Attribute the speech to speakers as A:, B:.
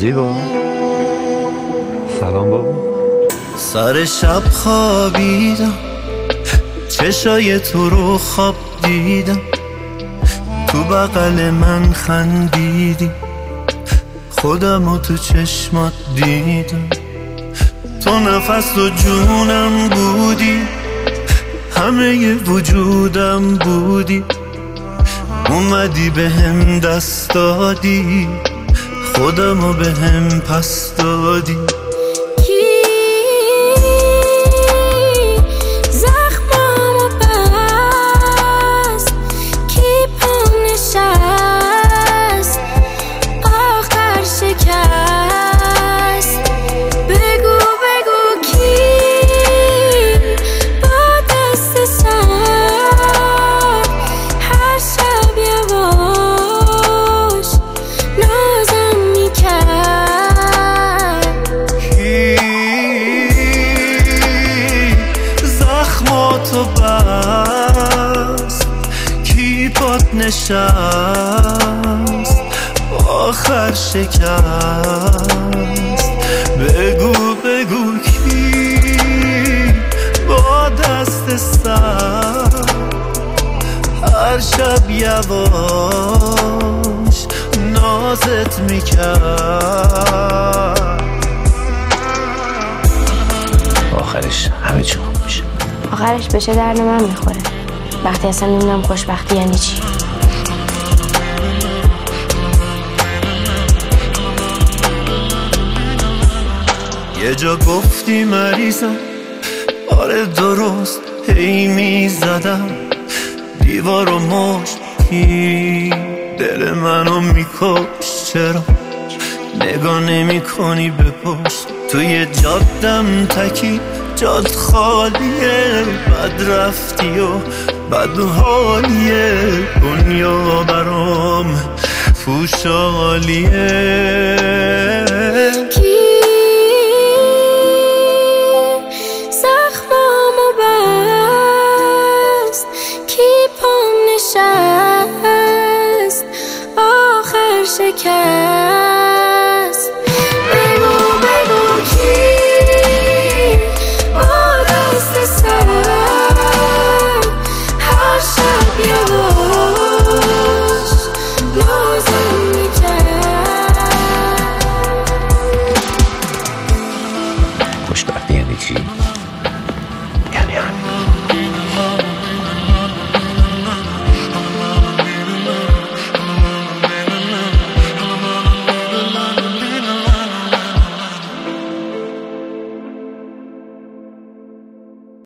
A: زیبا سلام بابا.
B: سر شب خوابیدم، چشای تو رو خواب دیدم، تو بغل من خندیدی، خودمو تو چشمات دیدم، تو نفس و جونم بودی، همه ی وجودم بودی، اومدی به هم دست دادی، خودمو به هم پس دادی. تو بست کی پات نشست آخر شکست، بگو کی با دست سر هر شب یواش نازت میکرد.
A: آخرش همه چی خوب میشه.
C: آخرش به چه درد من میخوره وقتی اصلا نمیدونم خوشبختی یعنی چی.
B: یه جا گفتی مریضم، آره درست هی میزدم دیوار و مشت، دل منو میکش، چرا نگاه نمی کنی به پشت؟ توی جادم تکی جاد خالیه، بد رفتی و بد حالیه، دنیا برام پوشالیه.
C: کی زخمامو بست، کی پام نشست آخر شکست، بگو کی
A: خوشبختی یعنی چی؟